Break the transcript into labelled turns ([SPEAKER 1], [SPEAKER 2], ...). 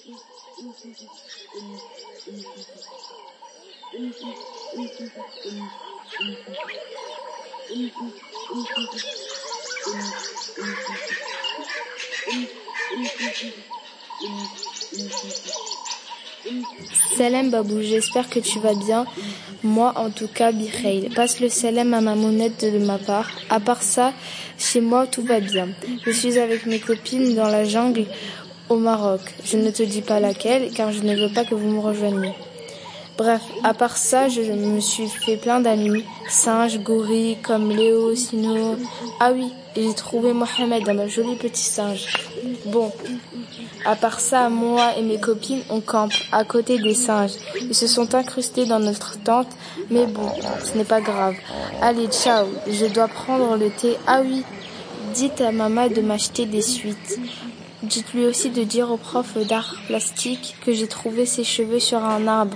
[SPEAKER 1] Salam Babou, j'espère que tu vas bien. Moi en tout cas, Bikhail. Passe le salam à ma monette de ma part. À part ça, chez moi tout va bien. Je suis avec mes copines dans la jungle au Maroc. Je ne te dis pas laquelle car je ne veux pas que vous me rejoigniez. Bref, à part ça, je me suis fait plein d'amis, singes, gorilles, comme Léo, Sino. Ah oui, et j'ai trouvé Mohamed, un joli petit singe. Bon, à part ça, moi et mes copines, on campe à côté des singes. Ils se sont incrustés dans notre tente, mais bon, ce n'est pas grave. Allez, ciao, je dois prendre le thé. Ah oui, dites à maman de m'acheter des suites. Dites-lui aussi de dire au prof d'art plastique que j'ai trouvé ses cheveux sur un arbre.